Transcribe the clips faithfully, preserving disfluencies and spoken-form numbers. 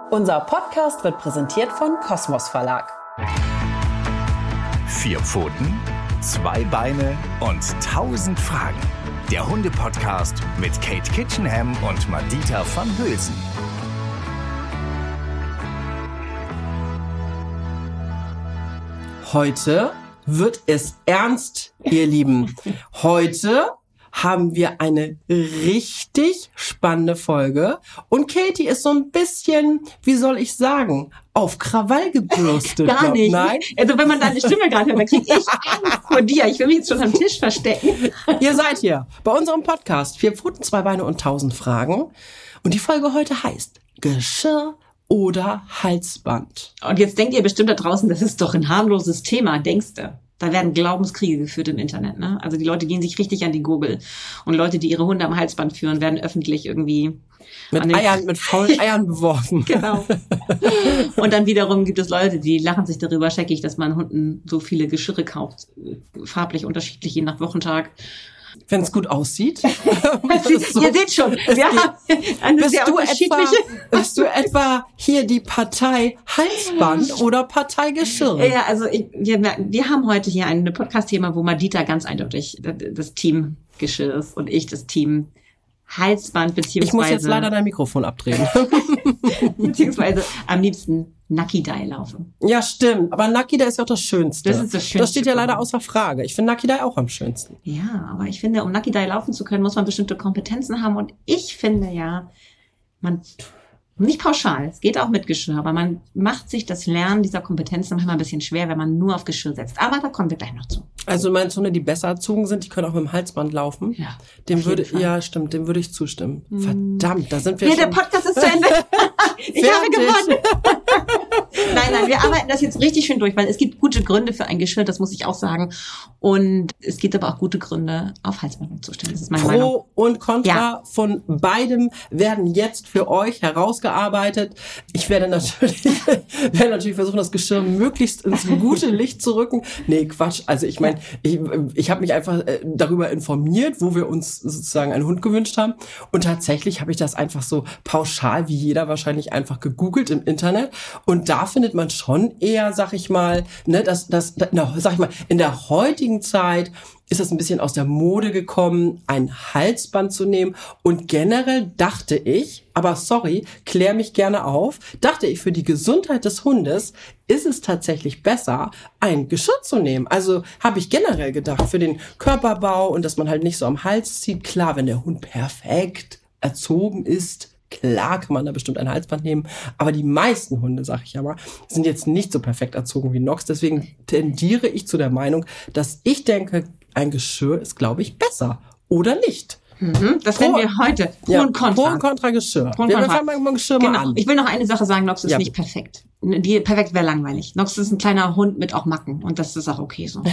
Unser Podcast wird präsentiert von Kosmos Verlag. Vier Pfoten, zwei Beine und tausend Fragen. Der Hunde-Podcast mit Kate Kitchenham und Madita van Hülsen. Heute wird es ernst, ihr Lieben. Heute haben wir eine richtig spannende Folge und Katie ist so ein bisschen, wie soll ich sagen, auf Krawall gebürstet. Gar nicht. Nein? Also wenn man deine Stimme gerade hört, dann kriege ich Angst vor dir. Ich will mich jetzt schon am Tisch verstecken. Ihr seid hier bei unserem Podcast Vier Pfoten, zwei Beine und tausend Fragen. Und die Folge heute heißt Geschirr oder Halsband. Und jetzt denkt ihr bestimmt da draußen, das ist doch ein harmloses Thema, denkst du? Da werden Glaubenskriege geführt im Internet, ne? Also die Leute gehen sich richtig an die Gurgel. Und Leute, die ihre Hunde am Halsband führen, werden öffentlich irgendwie mit Eiern, mit faulen Eiern beworfen. Genau. Und dann wiederum gibt es Leute, die lachen sich darüber scheckig, dass man Hunden so viele Geschirre kauft, farblich unterschiedlich, je nach Wochentag. Wenn es gut aussieht. So, ihr seht schon, wir haben eine bist sehr du unterschiedliche... Etwa, bist du etwa hier die Partei Halsband oder Partei Geschirr? Ja, also ich, wir, wir haben heute hier ein Podcast-Thema, wo Madita ganz eindeutig das Team Geschirr ist und ich das Team Halsband, beziehungsweise... Ich muss jetzt leider dein Mikrofon abdrehen. beziehungsweise am liebsten Nucky Dye laufen. Ja, stimmt. Aber Nucky Dye ist ja auch das Schönste. Das ist das Schönste. Das steht ja leider außer Frage. Ich finde Nucky Dye auch am schönsten. Ja, aber ich finde, um Nucky Dye laufen zu können, muss man bestimmte Kompetenzen haben. Und ich finde ja, man... Nicht pauschal, es geht auch mit Geschirr, aber man macht sich das Lernen dieser Kompetenzen manchmal ein bisschen schwer, wenn man nur auf Geschirr setzt. Aber da kommen wir gleich noch zu. Also meinst Hunde, die besser erzogen sind, die können auch mit dem Halsband laufen? Ja. Dem würde, ja, stimmt, dem würde ich zustimmen. Mm. Verdammt, da sind wir ja, schon... Ja, der Podcast ist zu Ende. Ich habe gewonnen. Nein, nein, wir arbeiten das jetzt richtig schön durch, weil es gibt gute Gründe für ein Geschirr, das muss ich auch sagen. Und es gibt aber auch gute Gründe, auf Halsband umzustellen. Das ist meine Pro Meinung. und Contra ja. von beidem werden jetzt für euch herausgearbeitet. Ich werde natürlich, werde natürlich versuchen, das Geschirr möglichst ins gute Licht zu rücken. Nee, Quatsch. Also ich meine, ich, ich habe mich einfach darüber informiert, wo wir uns sozusagen einen Hund gewünscht haben. Und tatsächlich habe ich das einfach so pauschal, wie jeder wahrscheinlich, einfach gegoogelt im Internet. Und da findet man schon eher, sag ich mal, ne, dass das, sag ich mal, in der heutigen Zeit ist es ein bisschen aus der Mode gekommen, ein Halsband zu nehmen. Und generell dachte ich, aber sorry, klär mich gerne auf, dachte ich, für die Gesundheit des Hundes ist es tatsächlich besser, ein Geschirr zu nehmen. Also habe ich generell gedacht, für den Körperbau und dass man halt nicht so am Hals zieht. Klar, wenn der Hund perfekt erzogen ist, klar kann man da bestimmt ein Halsband nehmen, aber die meisten Hunde, sag ich ja mal, sind jetzt nicht so perfekt erzogen wie Nox. Deswegen tendiere ich zu der Meinung, dass ich denke, ein Geschirr ist, glaube ich, besser. Oder nicht? Mhm, das werden wir heute. Pro ja, und Contra. Pro und Contra Geschirr. Pro und wir Contra. fangen mal mit dem Geschirr genau. mal an. Ich will noch eine Sache sagen, Nox ist ja. nicht perfekt. Die perfekt wäre langweilig. Nox ist ein kleiner Hund mit auch Macken und das ist auch okay so.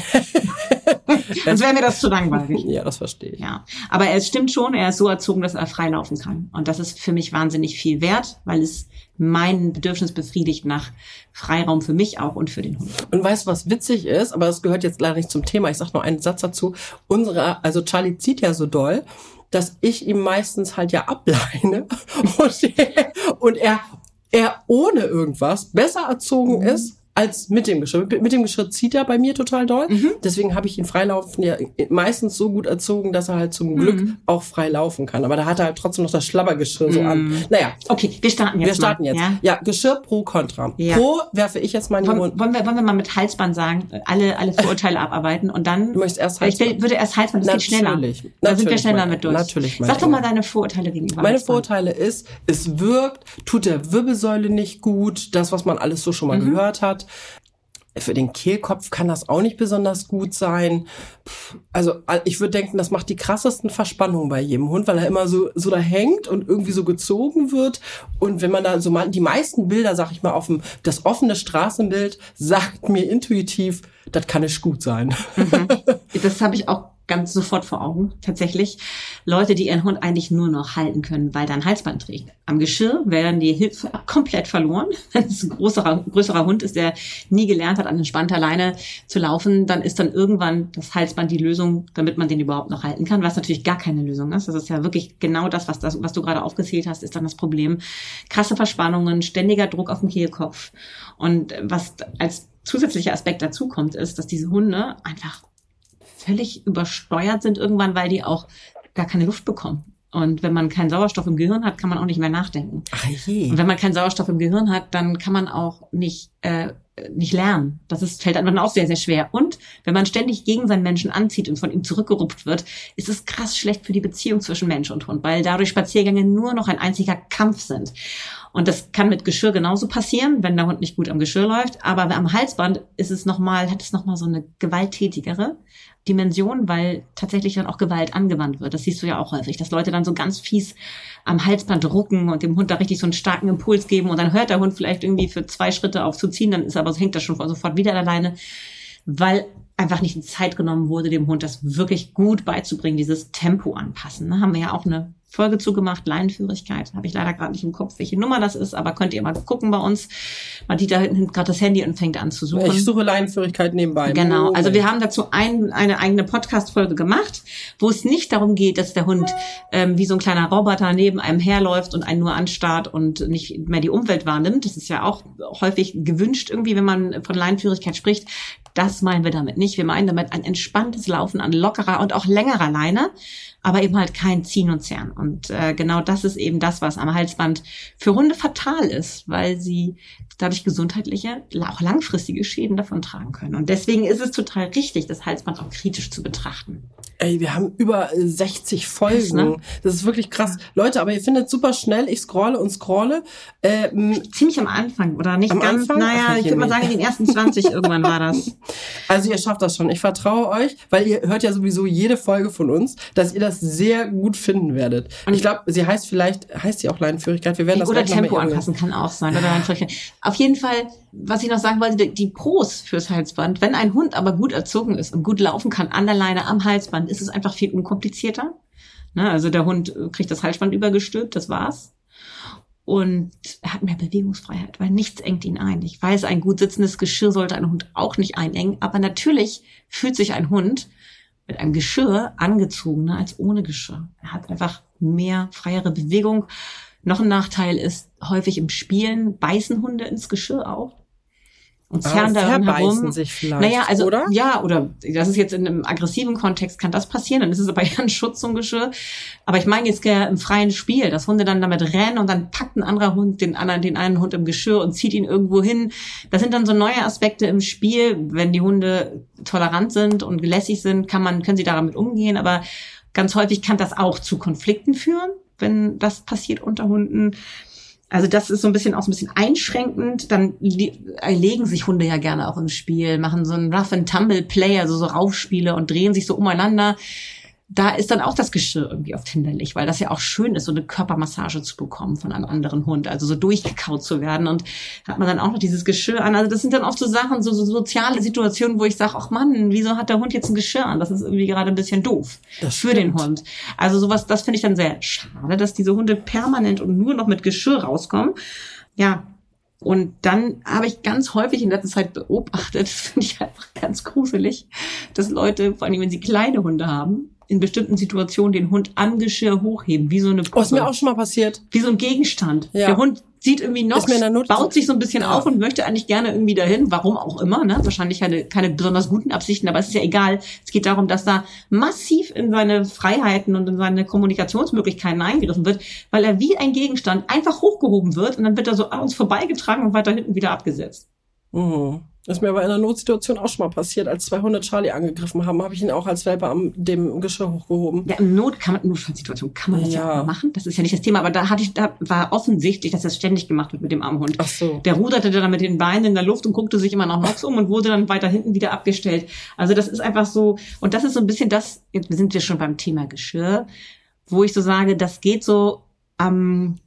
Sonst wäre mir das zu langweilig. Ja, das verstehe ich. Ja, aber es stimmt schon, er ist so erzogen, dass er frei laufen kann. Und das ist für mich wahnsinnig viel wert, weil es mein Bedürfnis befriedigt nach Freiraum für mich auch und für den Hund. Und weißt du, was witzig ist? Aber das gehört jetzt leider nicht zum Thema. Ich sag nur einen Satz dazu. Unsere, also Charlie zieht ja so doll, dass ich ihm meistens halt ja ableine und, und er, er ohne irgendwas besser erzogen mhm. ist als mit dem Geschirr. Mit dem Geschirr zieht er bei mir total doll. Mhm. Deswegen habe ich ihn freilaufen ja meistens so gut erzogen, dass er halt zum Glück mhm. auch frei laufen kann. Aber da hat er halt trotzdem noch das Schlabbergeschirr so mhm. an. Naja. Okay, wir starten jetzt Wir starten mal. jetzt. Ja? ja, Geschirr pro Contra. Ja. Pro werfe ich jetzt mal in die Wollen, wollen, wir, wollen wir mal mit Halsband sagen, alle alle Vorurteile abarbeiten und dann... Du möchtest erst Halsband? Ich will, würde erst Halsband, das geht schneller. Natürlich. Da sind wir schneller mit durch. Natürlich. Sag doch mal deine Vorurteile gegenüber Meine Halsband. Vorurteile ist, es wirkt, tut der Wirbelsäule nicht gut, das, was man alles so schon mal mhm. gehört hat. Für den Kehlkopf kann das auch nicht besonders gut sein. Also ich würde denken, das macht die krassesten Verspannungen bei jedem Hund, weil er immer so so da hängt und irgendwie so gezogen wird. Und wenn man da so mal die meisten Bilder, sag ich mal, auf dem das offene Straßenbild sagt mir intuitiv, das kann nicht gut sein. Mhm. Das habe ich auch ganz sofort vor Augen, tatsächlich. Leute, die ihren Hund eigentlich nur noch halten können, weil er ein Halsband trägt. Am Geschirr werden die Hilfe komplett verloren. Wenn es ein größerer, größerer Hund ist, der nie gelernt hat, an entspannter Leine zu laufen, dann ist dann irgendwann das Halsband die Lösung, damit man den überhaupt noch halten kann, was natürlich gar keine Lösung ist. Das ist ja wirklich genau das, was, das, was du gerade aufgezählt hast, ist dann das Problem. Krasse Verspannungen, ständiger Druck auf den Kehlkopf. Und was als zusätzlicher Aspekt dazu kommt, ist, dass diese Hunde einfach völlig übersteuert sind irgendwann, weil die auch gar keine Luft bekommen. Und wenn man keinen Sauerstoff im Gehirn hat, kann man auch nicht mehr nachdenken. Ach je. Und wenn man keinen Sauerstoff im Gehirn hat, dann kann man auch nicht äh, nicht lernen. Das ist, fällt einem auch sehr, sehr schwer. Und wenn man ständig gegen seinen Menschen anzieht und von ihm zurückgerupft wird, ist es krass schlecht für die Beziehung zwischen Mensch und Hund, weil dadurch Spaziergänge nur noch ein einziger Kampf sind. Und das kann mit Geschirr genauso passieren, wenn der Hund nicht gut am Geschirr läuft. Aber am Halsband ist es nochmal, hat es nochmal so eine gewalttätigere Dimension, weil tatsächlich dann auch Gewalt angewandt wird. Das siehst du ja auch häufig, dass Leute dann so ganz fies am Halsband rucken und dem Hund da richtig so einen starken Impuls geben und dann hört der Hund vielleicht irgendwie für zwei Schritte auf zu ziehen, dann ist aber hängt das schon sofort wieder alleine, weil einfach nicht die Zeit genommen wurde, dem Hund das wirklich gut beizubringen, dieses Tempo anpassen. Da haben wir ja auch eine Folge zugemacht, Leinenführigkeit. Habe ich leider gerade nicht im Kopf, welche Nummer das ist, aber könnt ihr mal gucken bei uns. Madita nimmt gerade das Handy und fängt an zu suchen. Ich suche Leinenführigkeit nebenbei. Genau, also wir haben dazu ein, eine eigene Podcast-Folge gemacht, wo es nicht darum geht, dass der Hund ähm, wie so ein kleiner Roboter neben einem herläuft und einen nur anstarrt und nicht mehr die Umwelt wahrnimmt. Das ist ja auch häufig gewünscht irgendwie, wenn man von Leinenführigkeit spricht. Das meinen wir damit nicht. Wir meinen damit ein entspanntes Laufen an lockerer und auch längerer Leine, aber eben halt kein Ziehen und Zerren. Und äh, genau das ist eben das, was am Halsband für Hunde fatal ist, weil sie dadurch gesundheitliche, auch langfristige Schäden davon tragen können. Und deswegen ist es total richtig, das Halsband auch kritisch zu betrachten. Ey, wir haben über sechzig Folgen. Krass, ne? Das ist wirklich krass. Leute, aber ihr findet super schnell, ich scrolle und scrolle. Ähm, Ziemlich am Anfang, oder nicht am ganz? Anfang? Naja, Ach, ich würde mal sagen, in den ersten zwanzig irgendwann war das. Also ihr schafft das schon. Ich vertraue euch, weil ihr hört ja sowieso jede Folge von uns, dass ihr das sehr gut finden werdet. Und ich glaube, sie heißt vielleicht, heißt sie auch Leinenführigkeit. Wir werden das Oder gleich noch Tempo mal anpassen kann auch sein. Oder Leinenführigkeit. Auf jeden Fall, was ich noch sagen wollte, die Pros fürs Halsband. Wenn ein Hund aber gut erzogen ist und gut laufen kann an der Leine am Halsband, ist es einfach viel unkomplizierter. Ne? Also der Hund kriegt das Halsband übergestülpt, das war's. Und er hat mehr Bewegungsfreiheit, weil nichts engt ihn ein. Ich weiß, ein gut sitzendes Geschirr sollte ein Hund auch nicht einengen, aber natürlich fühlt sich ein Hund mit einem Geschirr angezogener als ohne Geschirr. Er hat einfach mehr freiere Bewegung. Noch ein Nachteil ist, häufig im Spielen beißen Hunde ins Geschirr auch. Und zerren ah, daran herum. sich vielleicht, naja, also, oder? Ja, oder das ist jetzt in einem aggressiven Kontext, kann das passieren, dann ist es aber ja ein Schutz zum Geschirr. Aber ich meine jetzt im freien Spiel, dass Hunde dann damit rennen und dann packt ein anderer Hund den anderen, den einen Hund im Geschirr und zieht ihn irgendwo hin. Das sind dann so neue Aspekte im Spiel. Wenn die Hunde tolerant sind und lässig sind, kann man, können sie damit umgehen. Aber ganz häufig kann das auch zu Konflikten führen, wenn das passiert unter Hunden. Also das ist so ein bisschen auch so ein bisschen einschränkend. Dann legen sich Hunde ja gerne auch im Spiel, machen so ein Rough-and-Tumble-Play, also so Raufspiele und drehen sich so umeinander. Da ist dann auch das Geschirr irgendwie oft hinderlich, weil das ja auch schön ist, so eine Körpermassage zu bekommen von einem anderen Hund, also so durchgekaut zu werden. Und hat man dann auch noch dieses Geschirr an. Also das sind dann oft so Sachen, so, so soziale Situationen, wo ich sage, ach Mann, wieso hat der Hund jetzt ein Geschirr an? Das ist irgendwie gerade ein bisschen doof das für den Hund. Also sowas, das finde ich dann sehr schade, dass diese Hunde permanent und nur noch mit Geschirr rauskommen. Ja, und dann habe ich ganz häufig in letzter Zeit beobachtet, das finde ich einfach ganz gruselig, dass Leute, vor allem wenn sie kleine Hunde haben, in bestimmten Situationen den Hund am Geschirr hochheben, wie so eine Puppe. Oh, ist mir auch schon mal passiert. Wie so ein Gegenstand. Ja. Der Hund sieht irgendwie noch, baut sich so ein bisschen ja. auf und möchte eigentlich gerne irgendwie dahin, warum auch immer, ne? Wahrscheinlich keine, keine besonders guten Absichten, aber es ist ja egal. Es geht darum, dass da massiv in seine Freiheiten und in seine Kommunikationsmöglichkeiten eingegriffen wird, weil er wie ein Gegenstand einfach hochgehoben wird und dann wird er so an uns vorbeigetragen und weiter hinten wieder abgesetzt. Mhm. Das ist mir aber in einer Notsituation auch schon mal passiert, als zwei Hunde Charlie angegriffen haben, habe ich ihn auch als Welpe am dem Geschirr hochgehoben. Ja, im Not kann man, Notfallsituation kann man das ja. ja auch machen. Das ist ja nicht das Thema, aber da hatte ich, da war offensichtlich, dass das ständig gemacht wird mit dem armen Hund. Ach so. Der ruderte dann mit den Beinen in der Luft und guckte sich immer nach Mox um und wurde dann weiter hinten wieder abgestellt. Also das ist einfach so, und das ist so ein bisschen das, jetzt sind wir schon beim Thema Geschirr, wo ich so sage, das geht so am,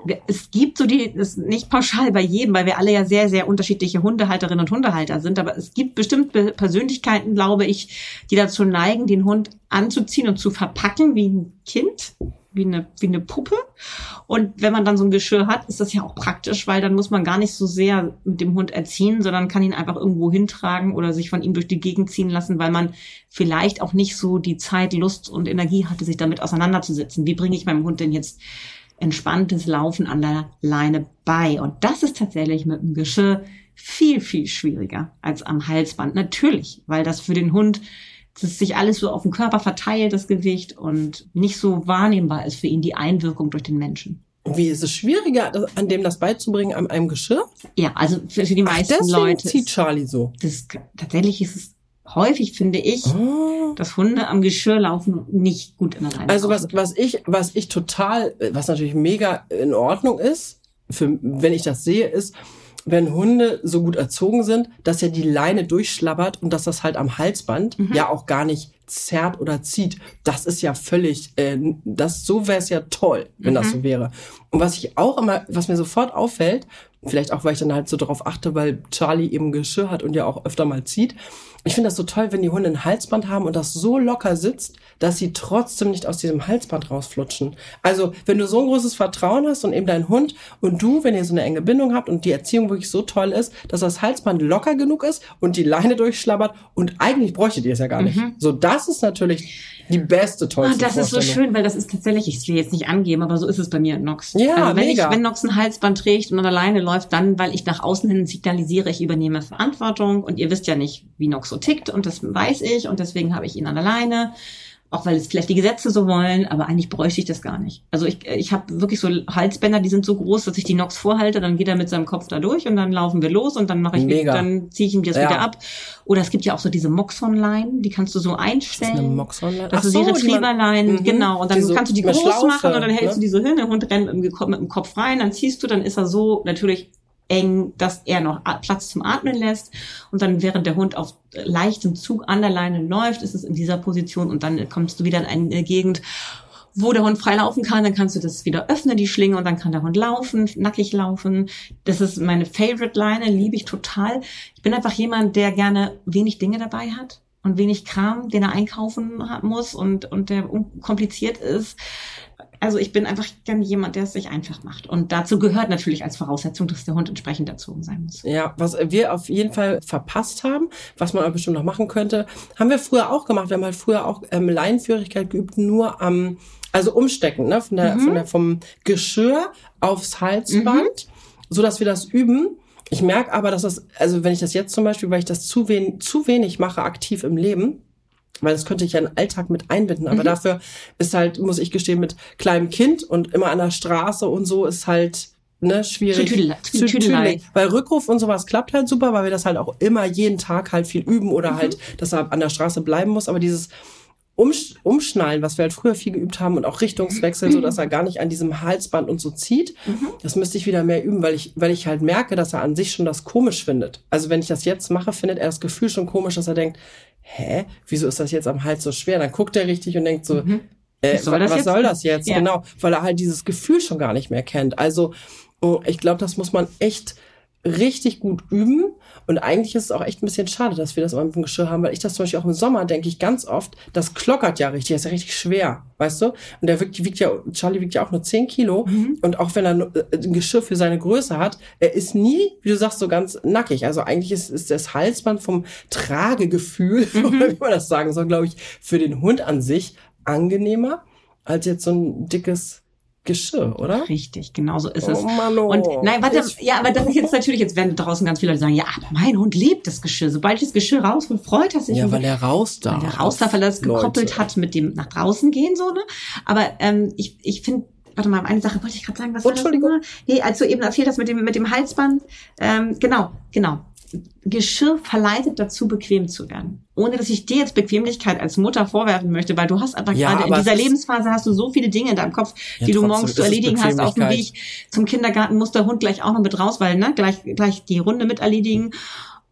es gibt so die, das ist nicht pauschal bei jedem, weil wir alle ja sehr, sehr unterschiedliche Hundehalterinnen und Hundehalter sind, aber es gibt bestimmte Persönlichkeiten, glaube ich, die dazu neigen, den Hund anzuziehen und zu verpacken wie ein Kind, wie eine, wie eine Puppe. Und wenn man dann so ein Geschirr hat, ist das ja auch praktisch, weil dann muss man gar nicht so sehr mit dem Hund erziehen, sondern kann ihn einfach irgendwo hintragen oder sich von ihm durch die Gegend ziehen lassen, weil man vielleicht auch nicht so die Zeit, Lust und Energie hatte, sich damit auseinanderzusetzen. Wie bringe ich meinem Hund denn jetzt entspanntes Laufen an der Leine bei? Und das ist tatsächlich mit dem Geschirr viel, viel schwieriger als am Halsband. Natürlich, weil das für den Hund, dass sich alles so auf dem Körper verteilt, das Gewicht, und nicht so wahrnehmbar ist für ihn die Einwirkung durch den Menschen. Wie ist es schwieriger, an dem das beizubringen, an einem Geschirr? Ja, also für, für die meisten Ach, deswegen Leute. zieht Charlie so. Das, tatsächlich ist es häufig, finde ich, Oh. dass Hunde am Geschirr laufen und nicht gut in der Leine Also was, laufen. was ich, was ich total, was natürlich mega in Ordnung ist, für, wenn ich das sehe, ist, wenn Hunde so gut erzogen sind, dass ja die Leine durchschlabbert und dass das halt am Halsband mhm. ja auch gar nicht zerrt oder zieht. Das ist ja völlig, äh, das so wäre es ja toll, wenn mhm. das so wäre. Und was ich auch immer, was mir sofort auffällt, vielleicht auch, weil ich dann halt so darauf achte, weil Charlie eben Geschirr hat und ja auch öfter mal zieht. Ich finde das so toll, wenn die Hunde ein Halsband haben und das so locker sitzt, dass sie trotzdem nicht aus diesem Halsband rausflutschen. Also, wenn du so ein großes Vertrauen hast und eben dein Hund und du, wenn ihr so eine enge Bindung habt und die Erziehung wirklich so toll ist, dass das Halsband locker genug ist und die Leine durchschlabbert und eigentlich bräuchtet ihr es ja gar nicht. Mhm. So, das ist natürlich die beste, tollste Oh, das ist so schön, weil das ist tatsächlich, ich will jetzt nicht angeben, aber so ist es bei mir in Nox. Ja, also wenn mega. Ich, wenn Nox ein Halsband trägt und an der Leine läuft, dann, weil ich nach außen hin signalisiere, ich übernehme Verantwortung, und ihr wisst ja nicht, wie Nox so tickt, und das weiß ich, und deswegen habe ich ihn an der Leine, auch weil es vielleicht die Gesetze so wollen, aber eigentlich bräuchte ich das gar nicht. Also ich, ich habe wirklich so Halsbänder, die sind so groß, dass ich die Nox vorhalte, dann geht er mit seinem Kopf da durch und dann laufen wir los und dann mache ich, Mega. dann ziehe ich ihm das Ja. wieder ab. Oder es gibt ja auch so diese Moxon-Leinen, die kannst du so einstellen. Das ist eine Moxon-Leine? Das Ach ist so, die die man- Retriever-Leinen, Mhm. genau. Und dann Die so kannst du die mit groß Schlaufe, machen und dann hältst ne? du die so hin, der Hund rennt mit dem, mit dem Kopf rein, dann ziehst du, dann ist er so natürlich eng, dass er noch Platz zum Atmen lässt, und dann während der Hund auf leichtem Zug an der Leine läuft, ist es in dieser Position, und dann kommst du wieder in eine Gegend, wo der Hund frei laufen kann, dann kannst du das wieder öffnen, die Schlinge, und dann kann der Hund laufen, nackig laufen. Das ist meine Favorite-Leine, liebe ich total. Ich bin einfach jemand, der gerne wenig Dinge dabei hat und wenig Kram, den er einkaufen hat, muss und, und der kompliziert ist. Also ich bin einfach gerne jemand, der es sich einfach macht. Und dazu gehört natürlich als Voraussetzung, dass der Hund entsprechend erzogen sein muss. Ja, was wir auf jeden Fall verpasst haben, was man aber bestimmt noch machen könnte, haben wir früher auch gemacht. Wir haben halt früher auch ähm, Leinenführigkeit geübt, nur am, also umstecken, ne, von der, Mhm. von der, vom Geschirr aufs Halsband, Mhm. so dass wir das üben. Ich merke aber, dass das, also wenn ich das jetzt zum Beispiel, weil ich das zu wenig, zu wenig mache aktiv im Leben, weil das könnte ich ja in den Alltag mit einbinden, aber Mhm. dafür ist halt, muss ich gestehen, mit kleinem Kind und immer an der Straße und so ist halt, ne, schwierig. Tüdelei. Zu- Tüdelei. Tüdelei. Weil Rückruf und sowas klappt halt super, weil wir das halt auch immer jeden Tag halt viel üben oder Mhm. halt, dass er an der Straße bleiben muss, aber dieses Umsch- Umschnallen, was wir halt früher viel geübt haben, und auch Richtungswechsel, so dass er gar nicht an diesem Halsband und so zieht, Mhm. das müsste ich wieder mehr üben, weil ich, weil ich halt merke, dass er an sich schon das komisch findet. Also wenn ich das jetzt mache, findet er das Gefühl schon komisch, dass er denkt, hä, wieso ist das jetzt am Hals so schwer? Dann guckt er richtig und denkt so, Mhm. äh, Was soll das was jetzt? soll das jetzt? Ja. Genau, weil er halt dieses Gefühl schon gar nicht mehr kennt. Also ich glaube, das muss man echt richtig gut üben. Und eigentlich ist es auch echt ein bisschen schade, dass wir das immer mit dem Geschirr haben, weil ich das zum Beispiel auch im Sommer denke ich ganz oft, das klockert ja richtig, das ist ja richtig schwer, weißt du? Und der wiegt, wiegt ja, Charlie wiegt ja auch nur zehn Kilo. Mhm. Und auch wenn er nur, äh, ein Geschirr für seine Größe hat, er ist nie, wie du sagst, so ganz nackig. Also eigentlich ist, ist das Halsband vom Tragegefühl, Mhm. oder wie man das sagen soll, glaube ich, für den Hund an sich angenehmer als jetzt so ein dickes Geschirr, oder? Richtig, genau so ist es. Oh Mann, oh. Und nein, warte, Ich- ja, aber das ist jetzt natürlich, jetzt werden draußen ganz viele Leute sagen, ja, aber mein Hund liebt das Geschirr. Sobald ich das Geschirr rausholt, freut er sich. Ja, Und weil er raus darf. weil er raus darf, weil er das gekoppelt Leute. hat mit dem nach draußen gehen, so, ne? Aber ähm, ich, ich finde, warte mal, eine Sache wollte ich gerade sagen, was Oh, war das Entschuldigung. nochmal? Nee, als du eben erzählt hast mit dem, mit dem Halsband, ähm, genau, genau. Geschirr verleitet dazu, bequem zu werden. Ohne, dass ich dir jetzt Bequemlichkeit als Mutter vorwerfen möchte, weil du hast einfach Ja, gerade in aber dieser es ist- Lebensphase hast du so viele Dinge in deinem Kopf, Ja, die du trotzdem morgens ist zu es erledigen hast. Auf dem Bequemlichkeit. Weg zum Kindergarten muss der Hund gleich auch noch mit raus, weil, ne, gleich, gleich die Runde mit erledigen.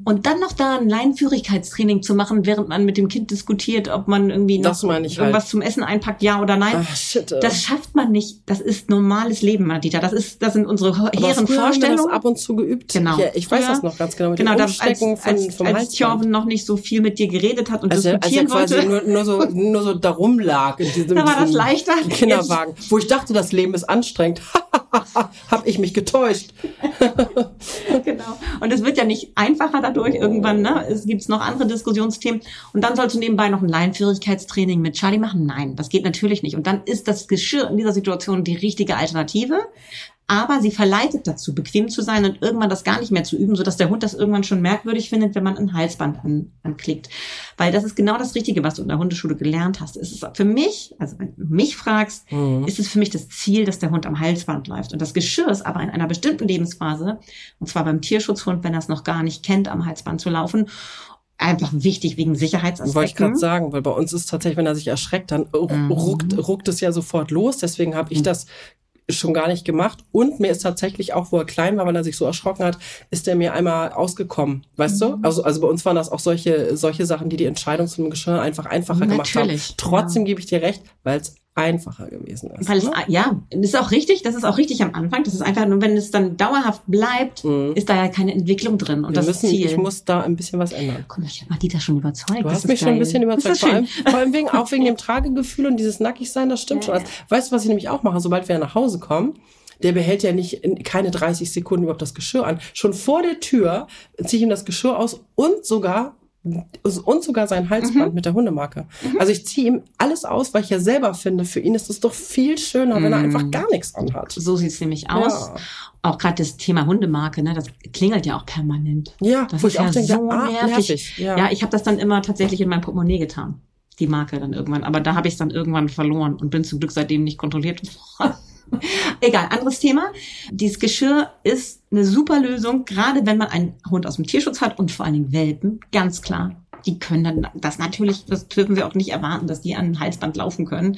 Und dann noch da ein Leinenführigkeitstraining zu machen, während man mit dem Kind diskutiert, ob man irgendwie noch Das meine ich irgendwas halt. zum Essen einpackt, ja oder nein. Ach, shit, äh. Das schafft man nicht. Das ist normales Leben, Madita. Das ist, das sind unsere hehren Aber früher haben wir Vorstellungen. das ab und zu geübt. Genau. Ja, ich weiß Früher- das noch ganz genau. Mit Genau, dem da, Umstecken als, von, als, vom als Halsband. Thjörven noch nicht so viel mit dir geredet hat und Als er, als er diskutieren quasi wollte. nur, nur so, nur so darum lag in diesem, Da war das diesem leichter. Kinderwagen, wo ich dachte, das Leben ist anstrengend. Hab ich mich getäuscht. Genau. Und es wird ja nicht einfacher dadurch irgendwann, ne? Es gibt noch andere Diskussionsthemen. Und dann sollst du nebenbei noch ein Leinenführigkeitstraining mit Charlie machen? Nein, das geht natürlich nicht. Und dann ist das Geschirr in dieser Situation die richtige Alternative. Aber sie verleitet dazu, bequem zu sein und irgendwann das gar nicht mehr zu üben, sodass der Hund das irgendwann schon merkwürdig findet, wenn man ein Halsband an, anklickt. Weil das ist genau das Richtige, was du in der Hundeschule gelernt hast. Es ist für mich, also wenn du mich fragst, mhm. ist es für mich das Ziel, dass der Hund am Halsband läuft. Und das Geschirr ist aber in einer bestimmten Lebensphase, und zwar beim Tierschutzhund, wenn er es noch gar nicht kennt, am Halsband zu laufen, einfach wichtig wegen Sicherheitsaspekten. Wollte ich gerade sagen, weil bei uns ist tatsächlich, wenn er sich erschreckt, dann ruckt, ruckt es ja sofort los. Deswegen habe ich das schon gar nicht gemacht. Und mir ist tatsächlich auch, wo er klein war, weil er sich so erschrocken hat, ist er mir einmal ausgekommen. Weißt mhm. du? Also, also bei uns waren das auch solche, solche Sachen, die die Entscheidung zum Geschirr einfach einfacher Natürlich, gemacht haben. Trotzdem ja. gebe ich dir recht, weil es einfacher gewesen ist. Weil es, ne? ja, das ist auch richtig, das ist auch richtig am Anfang. Das ist einfach nur, wenn es dann dauerhaft bleibt, Mhm. ist da ja keine Entwicklung drin. Und Wir das müssen, Ziel. Ich muss da ein bisschen was ändern. Guck mal, ich habe Dieter schon überzeugt. Du Das hast ist mich schon geil. ein bisschen Das überzeugt. ist Vor schön. allem, vor allem wegen, auch wegen dem Tragegefühl und dieses Nackigsein, das stimmt Ja, schon. Weißt du, was ich nämlich auch mache? Sobald wir nach Hause kommen, der behält ja nicht in keine dreißig Sekunden überhaupt das Geschirr an. Schon vor der Tür ziehe ich ihm das Geschirr aus und sogar und sogar sein Halsband Mhm. mit der Hundemarke. Mhm. Also ich ziehe ihm alles aus, weil ich ja selber finde, für ihn ist es doch viel schöner, wenn er Mhm. einfach gar nichts anhat. So sieht's nämlich aus. Ja. Auch gerade das Thema Hundemarke, ne, das klingelt ja auch permanent. Ja, Das wo ist ich auch ja denke, so ah, nervig. nervig. Ja, Ja, ich habe das dann immer tatsächlich in mein Portemonnaie getan. Die Marke dann irgendwann. Aber da habe ich es dann irgendwann verloren und bin zum Glück seitdem nicht kontrolliert worden. Egal, anderes Thema. Dieses Geschirr ist eine super Lösung, gerade wenn man einen Hund aus dem Tierschutz hat und vor allen Dingen Welpen, ganz klar. Die können dann das natürlich, das dürfen wir auch nicht erwarten, dass die an ein Halsband laufen können.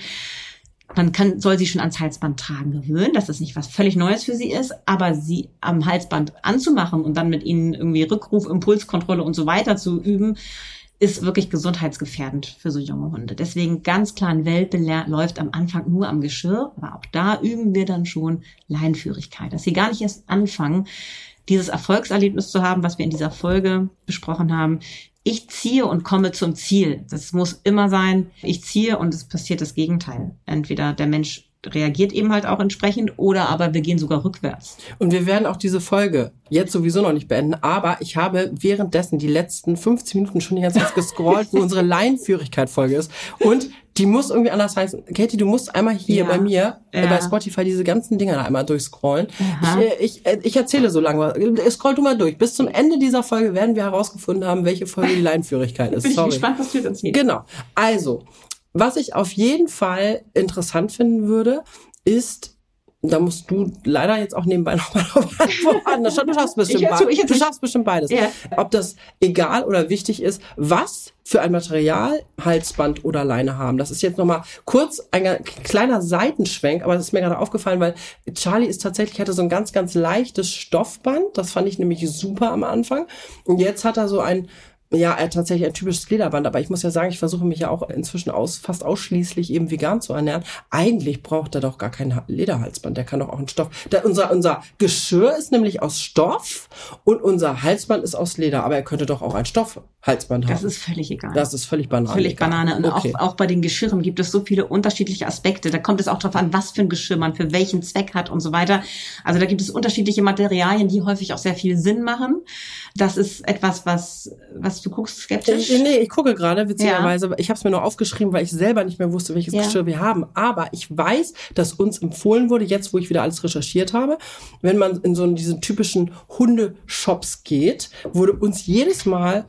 Man kann, soll sie schon ans Halsband tragen gewöhnen, dass das nicht was völlig Neues für sie ist, aber sie am Halsband anzumachen und dann mit ihnen irgendwie Rückruf, Impulskontrolle und so weiter zu üben, ist wirklich gesundheitsgefährdend für so junge Hunde. Deswegen ganz klar, ein Welpe ler- läuft am Anfang nur am Geschirr, aber auch da üben wir dann schon Leinenführigkeit, dass sie gar nicht erst anfangen, dieses Erfolgserlebnis zu haben, was wir in dieser Folge besprochen haben. Ich ziehe und komme zum Ziel. Das muss immer sein, ich ziehe und es passiert das Gegenteil. Entweder der Mensch reagiert eben halt auch entsprechend oder aber wir gehen sogar rückwärts. Und wir werden auch diese Folge jetzt sowieso noch nicht beenden, aber ich habe währenddessen die letzten fünfzehn Minuten schon die ganze Zeit gescrollt, wo unsere Leinenführigkeit-Folge ist. Und die muss irgendwie anders heißen. Katie, du musst einmal hier Ja. bei mir, Ja. äh, bei Spotify, diese ganzen Dinger da einmal durchscrollen. Aha. Ich, äh, ich, äh, ich erzähle so lange. Scroll du mal durch. Bis zum Ende dieser Folge werden wir herausgefunden haben, welche Folge die Leinenführigkeit ist. Bin ich Sorry. gespannt, was du jetzt erzählst. Genau. Also, was ich auf jeden Fall interessant finden würde, ist, da musst du leider jetzt auch nebenbei noch mal drauf antworten. Du schaffst bestimmt Ich erzähl, beides. ich erzähl. Du schaffst bestimmt beides. Ja. Ob das egal oder wichtig ist, was für ein Material Halsband oder Leine haben. Das ist jetzt noch mal kurz ein kleiner Seitenschwenk, aber das ist mir gerade aufgefallen, weil Charlie ist tatsächlich, hatte so ein ganz, ganz leichtes Stoffband. Das fand ich nämlich super am Anfang. Und jetzt hat er so ein Ja, er hat tatsächlich ein typisches Lederband, aber ich muss ja sagen, ich versuche mich ja auch inzwischen aus, fast ausschließlich eben vegan zu ernähren. Eigentlich braucht er doch gar kein Lederhalsband, der kann doch auch einen Stoff. Der, unser, unser Geschirr ist nämlich aus Stoff und unser Halsband ist aus Leder, aber er könnte doch auch ein Stoffhalsband haben. Das ist völlig egal. Das ist völlig Banane. Völlig Banane. Und Okay. auch, auch bei den Geschirren gibt es so viele unterschiedliche Aspekte. Da kommt es auch darauf an, was für ein Geschirr man für welchen Zweck hat und so weiter. Also da gibt es unterschiedliche Materialien, die häufig auch sehr viel Sinn machen. Das ist etwas, was, was du guckst skeptisch. Ich, nee, ich gucke gerade, witzigerweise. Ja. Ich habe es mir nur aufgeschrieben, weil ich selber nicht mehr wusste, welches Ja. Geschirr wir haben. Aber ich weiß, dass uns empfohlen wurde, jetzt wo ich wieder alles recherchiert habe, wenn man in so diesen typischen Hundeshops geht, wurde uns jedes Mal ein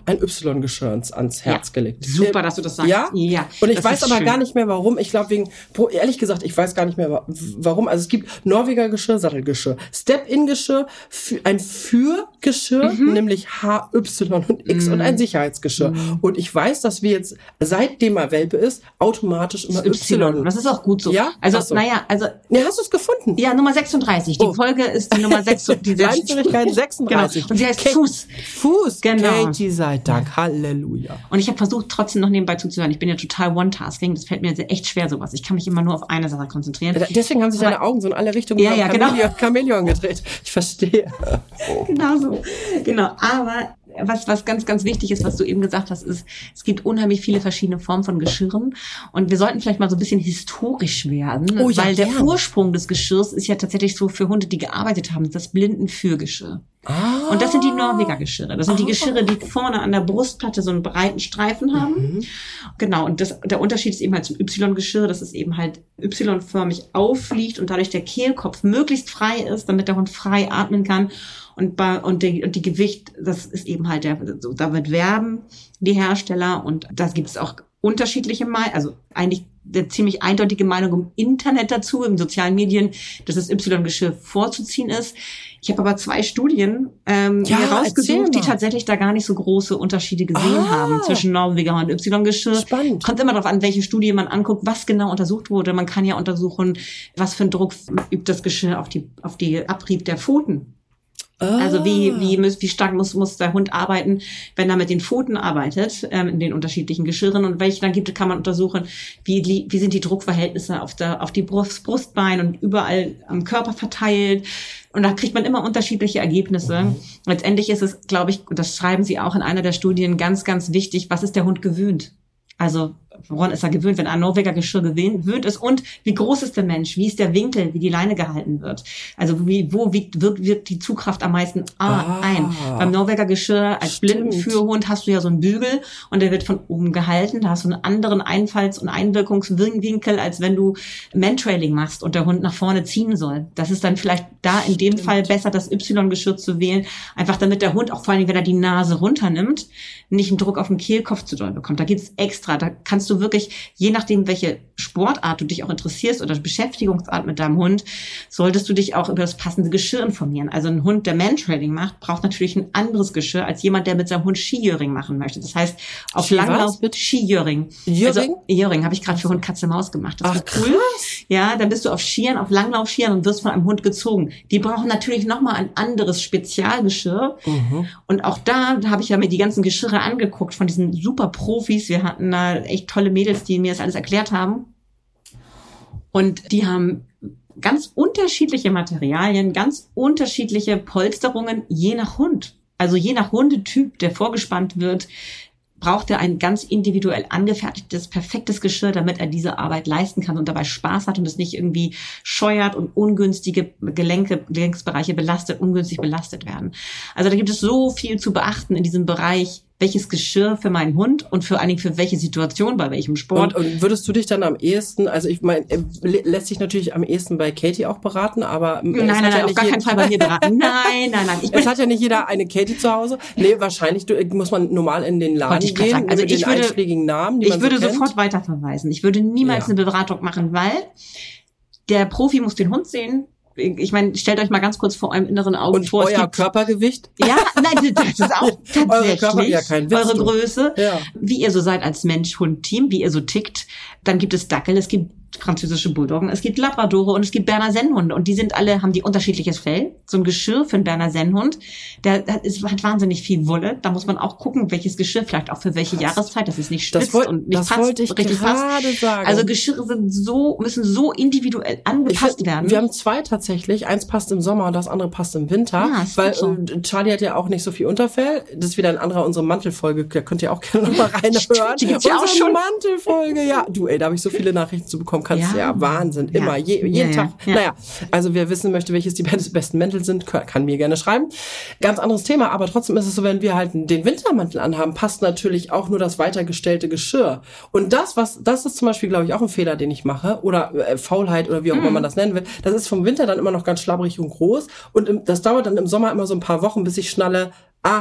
Y-Geschirr ans, ans Herz ja. gelegt. Super, dass du das sagst. Ja? ja Und ich weiß aber schön. gar nicht mehr, warum. Ich glaube, wegen, ehrlich gesagt, ich weiß gar nicht mehr, warum. Also es gibt Norweger Geschirr, Sattelgeschirr, Step-In-Geschirr, ein Für-Geschirr, mhm. nämlich H, Y und X mhm. und ein Sicherheitsgeschirr. Mhm. Und ich weiß, dass wir jetzt, seitdem er Welpe ist, automatisch immer Y. Y. Das ist auch gut so. Ja? Also, so. naja, also. Ja, hast du es gefunden? Ja, Nummer sechsunddreißig. Die oh. Folge ist die Nummer sechsunddreißig. Leinführigkeit sechsunddreißig. Genau. Und sie heißt Kate, Fuß. Fuß. Genau. Katie sei Dank. Halleluja. Und ich habe versucht, trotzdem noch nebenbei zuzuhören. Ich bin ja total One-Tasking. Das fällt mir echt schwer, sowas. Ich kann mich immer nur auf eine Sache konzentrieren. Deswegen haben sich deine Augen so in alle Richtungen ja, ja, Chamäleon, genau. Chamäleon gedreht. Ich verstehe. Genau so. Genau. Aber was, was ganz, ganz wichtig ist, was du eben gesagt hast, ist, es gibt unheimlich viele verschiedene Formen von Geschirren. Und wir sollten vielleicht mal so ein bisschen historisch werden. Oh, ja, weil der gern. Ursprung des Geschirrs ist ja tatsächlich so für Hunde, die gearbeitet haben, das Blindenführgeschirr. Ah. Und das sind die Norweger Geschirre. Das sind die Geschirre, die vorne an der Brustplatte so einen breiten Streifen haben. Mhm. Genau. Und das, der Unterschied ist eben halt zum Y-Geschirr, dass es eben halt Y-förmig aufliegt und dadurch der Kehlkopf möglichst frei ist, damit der Hund frei atmen kann. Und bei, und die, und die Gewicht, das ist eben halt der, so, damit werben die Hersteller und da gibt es auch unterschiedliche Meinungen, also eigentlich eine ziemlich eindeutige Meinung im Internet dazu, in sozialen Medien, dass das Y-Geschirr vorzuziehen ist. Ich habe aber zwei Studien ähm, ja, herausgesucht, die tatsächlich da gar nicht so große Unterschiede gesehen ah. haben zwischen Norweger und Y-Geschirr. Spannend. Kommt immer darauf an, welche Studie man anguckt, was genau untersucht wurde. Man kann ja untersuchen, was für einen Druck übt das Geschirr auf die auf die Abrieb der Pfoten. Ah. Also wie wie wie stark muss muss der Hund arbeiten, wenn er mit den Pfoten arbeitet, ähm, in den unterschiedlichen Geschirren und welche dann gibt, kann man untersuchen, wie wie sind die Druckverhältnisse auf der auf die Brust, Brustbein und überall am Körper verteilt. Und da kriegt man immer unterschiedliche Ergebnisse. Mhm. Letztendlich ist es, glaube ich, das schreiben sie auch in einer der Studien, ganz, ganz wichtig, was ist der Hund gewöhnt? Also woran ist er gewöhnt, wenn ein Norweger Geschirr gewöhnt ist? Und wie groß ist der Mensch? Wie ist der Winkel, wie die Leine gehalten wird? Also wie, wo wiegt, wirkt, wirkt die Zugkraft am meisten ah, ein? Beim Norweger Geschirr als Blindenführhund hast du ja so einen Bügel und der wird von oben gehalten. Da hast du einen anderen Einfalls- und Einwirkungswinkel, als wenn du Mantrailing machst und der Hund nach vorne ziehen soll. Das ist dann vielleicht da in dem Fall besser, das Y-Geschirr zu wählen. Einfach damit der Hund, auch vor allem, wenn er die Nase runternimmt, nicht einen Druck auf den Kehlkopf zu doll bekommt. Da gibt's extra, da kannst du wirklich, je nachdem, welche Sportart du dich auch interessierst oder Beschäftigungsart mit deinem Hund, solltest du dich auch über das passende Geschirr informieren. Also ein Hund, der Mantrailing macht, braucht natürlich ein anderes Geschirr als jemand, der mit seinem Hund Skijöring machen möchte. Das heißt, auf Ski Langlauf wird Skijöring. Jöring? Also, Jöring habe ich gerade für Hund Katze Maus gemacht. Das Ach, war cool. krass. Ja, dann bist du auf Skiern, auf Langlaufskiern und wirst von einem Hund gezogen. Die brauchen natürlich nochmal ein anderes Spezialgeschirr. Mhm. Und auch da, da habe ich ja mir die ganzen Geschirre angeguckt von diesen super Profis. Wir hatten da echt tolle Mädels, die mir das alles erklärt haben. Und die haben ganz unterschiedliche Materialien, ganz unterschiedliche Polsterungen, je nach Hund. Also je nach Hundetyp, der vorgespannt wird, braucht er ein ganz individuell angefertigtes, perfektes Geschirr, damit er diese Arbeit leisten kann und dabei Spaß hat und es nicht irgendwie scheuert und ungünstige Gelenke, Gelenksbereiche belastet, ungünstig belastet werden. Also da gibt es so viel zu beachten in diesem Bereich, welches Geschirr für meinen Hund und vor allen Dingen für welche Situation, bei welchem Sport. Und, und würdest du dich dann am ehesten, also ich meine, lässt sich natürlich am ehesten bei Katie auch beraten, aber nein, nein, nein, ja auf gar keinen Fall bei mir beraten. Nein, nein, nein. Ich bin es hat ja nicht jeder eine Katie zu Hause. Nee, wahrscheinlich du, muss man normal in den Laden ich gehen, sagen. Also mit ich den würde, einschlägigen Namen, die ich man würde so kennt. sofort weiterverweisen. Ich würde niemals Ja. eine Beratung machen, weil der Profi muss den Hund sehen. Ich meine, stellt euch mal ganz kurz vor eurem inneren Auge Und vor. es euer gibt- Körpergewicht? Ja, nein, das ist auch tatsächlich Eure Körper- ja, kein Witz, eure du. Größe, Ja. wie ihr so seid als Mensch-Hund-Team, wie ihr so tickt. Dann gibt es Dackel, es gibt französische Bulldoggen, es gibt Labradore und es gibt Berner Sennhunde und die sind alle, haben die unterschiedliches Fell. So ein Geschirr für einen Berner Sennhund, der hat, ist, hat wahnsinnig viel Wolle. Da muss man auch gucken, welches Geschirr, vielleicht auch für welche Jahreszeit, dass es nicht Das schwitzt wollt- und nicht das passt, wollte ich richtig passt. gerade sagen. Also Geschirre sind so, müssen so individuell Ich angepasst find, werden. wir haben zwei tatsächlich. Eins passt im Sommer und das andere passt im Winter. Ja, ist weil gut so. äh, Charlie hat ja auch nicht so viel Unterfell. Das ist wieder ein anderer, unsere Mantelfolge. Da könnt ihr auch gerne noch mal reinhören. Stimmt, die gibt's ja auch Unsere schon. Mantelfolge, ja. Du, ey, da habe ich so viele Nachrichten zu bekommen. Kannst ja, Ja. ja Wahnsinn. Ja. Immer, je, jeden Ja, ja, Tag. ja. Naja, also wer wissen möchte, welches die besten Mäntel sind, kann mir gerne schreiben. Ganz anderes Thema, aber trotzdem ist es so, wenn wir halt den Wintermantel anhaben, passt natürlich auch nur das weitergestellte Geschirr. Und das, was, das ist zum Beispiel, glaube ich, auch ein Fehler, den ich mache, oder äh, Faulheit oder wie auch immer man das nennen will. Das ist vom Winter dann immer noch ganz schlabbrig und groß und im, das dauert dann im Sommer immer so ein paar Wochen, bis ich schnalle, ah,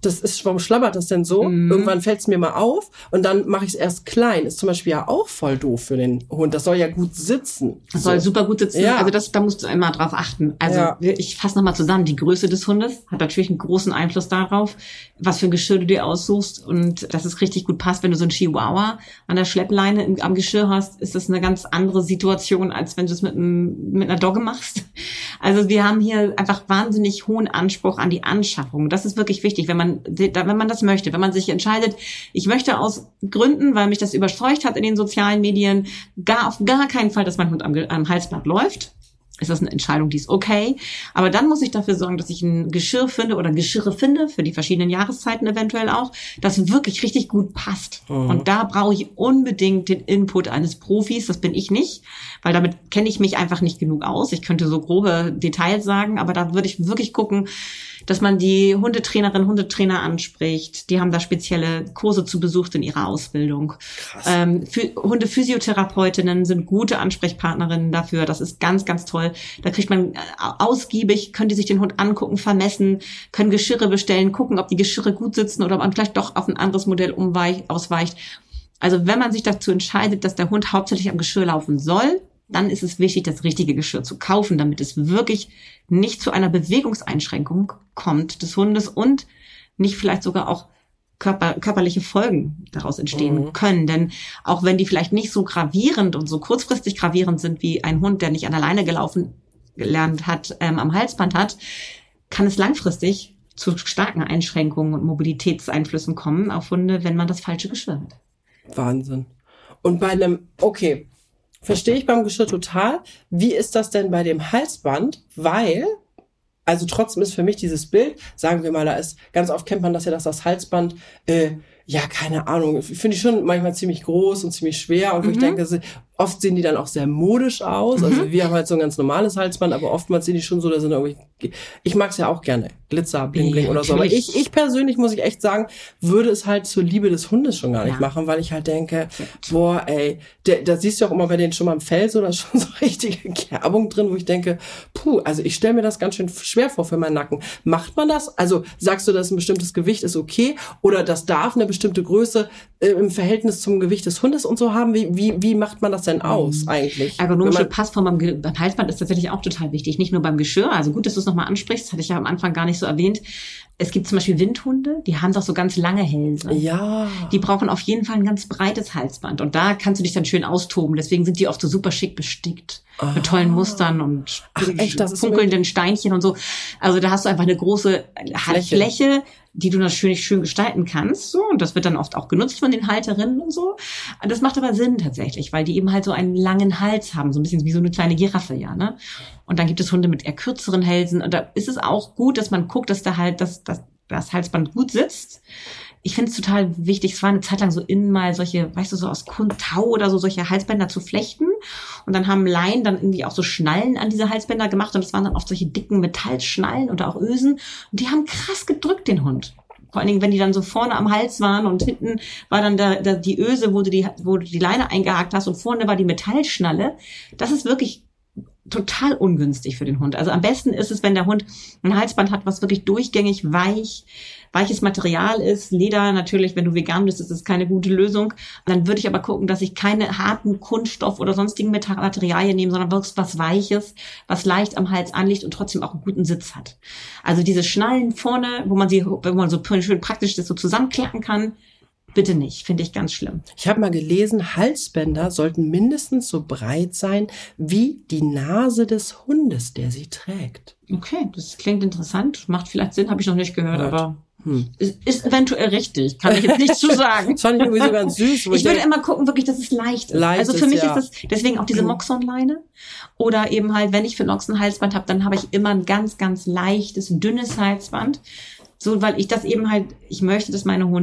das ist, warum schlabbert das denn so? Mhm. Irgendwann fällt es mir mal auf und dann mache ich es erst klein. Ist zum Beispiel ja auch voll doof für den Hund. Das soll ja gut sitzen. Das so. soll super gut sitzen. Ja. Also das, da musst du immer drauf achten. Also ja. ich fasse nochmal zusammen. Die Größe des Hundes hat natürlich einen großen Einfluss darauf, was für ein Geschirr du dir aussuchst und dass es richtig gut passt. Wenn du so einen Chihuahua an der Schleppleine im, am Geschirr hast, ist das eine ganz andere Situation, als wenn du es mit, einem, mit einer Dogge machst. Also wir haben hier einfach wahnsinnig hohen Anspruch an die Anschaffung. Das ist wirklich wichtig, wenn man, wenn man das möchte, wenn man sich entscheidet, ich möchte aus Gründen, weil mich das überzeugt hat in den sozialen Medien, gar auf gar keinen Fall, dass mein Hund am, am Halsband läuft. Ist das eine Entscheidung, die ist okay. Aber dann muss ich dafür sorgen, dass ich ein Geschirr finde oder Geschirre finde, für die verschiedenen Jahreszeiten eventuell auch, das wirklich richtig gut passt. Mhm. Und da brauche ich unbedingt den Input eines Profis. Das bin ich nicht, weil damit kenne ich mich einfach nicht genug aus. Ich könnte so grobe Details sagen, aber da würde ich wirklich gucken, dass man die Hundetrainerinnen, Hundetrainer anspricht. Die haben da spezielle Kurse zu besucht in ihrer Ausbildung. Krass. Ähm, für Hundephysiotherapeutinnen sind gute Ansprechpartnerinnen dafür. Das ist ganz, ganz toll. Da kriegt man ausgiebig, können die sich den Hund angucken, vermessen, können Geschirre bestellen, gucken, ob die Geschirre gut sitzen oder ob man vielleicht doch auf ein anderes Modell umweich, ausweicht. Also wenn man sich dazu entscheidet, dass der Hund hauptsächlich am Geschirr laufen soll, dann ist es wichtig, das richtige Geschirr zu kaufen, damit es wirklich nicht zu einer Bewegungseinschränkung kommt des Hundes und nicht vielleicht sogar auch Körper, körperliche Folgen daraus entstehen mhm. können. Denn auch wenn die vielleicht nicht so gravierend und so kurzfristig gravierend sind, wie ein Hund, der nicht an der Leine gelaufen gelernt hat, ähm, am Halsband hat, kann es langfristig zu starken Einschränkungen und Mobilitätseinflüssen kommen auf Hunde, wenn man das falsche Geschirr hat. Wahnsinn. Und bei einem, okay, verstehe ich beim Geschirr total. Wie ist das denn bei dem Halsband? Weil, also trotzdem ist für mich dieses Bild, sagen wir mal, da ist, ganz oft kennt man das ja, dass das Halsband, äh, ja, keine Ahnung, finde ich schon manchmal ziemlich groß und ziemlich schwer und wo mhm. ich denke, oft sehen die dann auch sehr modisch aus. Mhm. Also wir haben halt so ein ganz normales Halsband, aber oftmals sehen die schon so, da sind irgendwie, ich mag es ja auch gerne, Glitzer, Bling Bling ja, oder so. Aber ich, ich persönlich, muss ich echt sagen, würde es halt zur Liebe des Hundes schon gar nicht ja. machen, weil ich halt denke, boah, ey, der, da siehst du auch immer bei denen schon mal im Fell so, da ist schon so richtige Kerbung drin, wo ich denke, puh, also ich stelle mir das ganz schön schwer vor für meinen Nacken. Macht man das? Also sagst du, dass ein bestimmtes Gewicht ist okay oder das darf eine bestimmte Größe äh, im Verhältnis zum Gewicht des Hundes und so haben? Wie, wie, wie macht man das denn aus eigentlich? Ergonomische Passform beim, beim Halsband ist tatsächlich auch total wichtig, nicht nur beim Geschirr. Also gut, dass du es nochmal ansprichst, das hatte ich ja am Anfang gar nicht so erwähnt. Es gibt zum Beispiel Windhunde, die haben doch so ganz lange Hälse. Ja. Die brauchen auf jeden Fall ein ganz breites Halsband. Und da kannst du dich dann schön austoben. Deswegen sind die oft so super schick bestickt. Ah. Mit tollen Mustern und Ach, echt, das ist funkelnden Steinchen und so. Also da hast du einfach eine große Fläche, Fläche die du natürlich schön gestalten kannst. So, und das wird dann oft auch genutzt von den Halterinnen und so. Das macht aber Sinn tatsächlich, weil die eben halt so einen langen Hals haben. So ein bisschen wie so eine kleine Giraffe, ja, ne? Und dann gibt es Hunde mit eher kürzeren Hälsen. Und da ist es auch gut, dass man guckt, dass da halt das, das, das Halsband gut sitzt. Ich finde es total wichtig, es war eine Zeit lang so innen mal solche, weißt du, so aus Tau oder so, solche Halsbänder zu flechten. Und dann haben Laien dann irgendwie auch so Schnallen an diese Halsbänder gemacht. Und das waren dann oft solche dicken Metallschnallen oder auch Ösen. Und die haben krass gedrückt, den Hund. Vor allen Dingen, wenn die dann so vorne am Hals waren und hinten war dann der, der, die Öse, wo du die, wo du die Leine eingehakt hast und vorne war die Metallschnalle. Das ist wirklich total ungünstig für den Hund. Also am besten ist es, wenn der Hund ein Halsband hat, was wirklich durchgängig weich, weiches Material ist. Leder natürlich, wenn du vegan bist, ist das keine gute Lösung. Dann würde ich aber gucken, dass ich keine harten Kunststoff oder sonstigen Materialien nehme, sondern wirklich was Weiches, was leicht am Hals anliegt und trotzdem auch einen guten Sitz hat. Also diese Schnallen vorne, wo man sie, wenn man so schön praktisch das so zusammenklappen kann, bitte nicht, finde ich ganz schlimm. Ich habe mal gelesen, Halsbänder sollten mindestens so breit sein wie die Nase des Hundes, der sie trägt. Okay, das klingt interessant. Macht vielleicht Sinn, habe ich noch nicht gehört, Hört. aber hm. ist, ist eventuell richtig. Kann ich jetzt nicht zu sagen. Das fand ich irgendwie so ganz süß. Ich, ich würde immer gucken, wirklich, dass es leicht ist. Leicht also für ist, mich ja. ist das, deswegen auch diese Moxonleine. Oder eben halt, wenn ich für Nox ein Halsband habe, dann habe ich immer ein ganz, ganz leichtes, dünnes Halsband. So, weil ich das eben halt, ich möchte, dass meine Hunde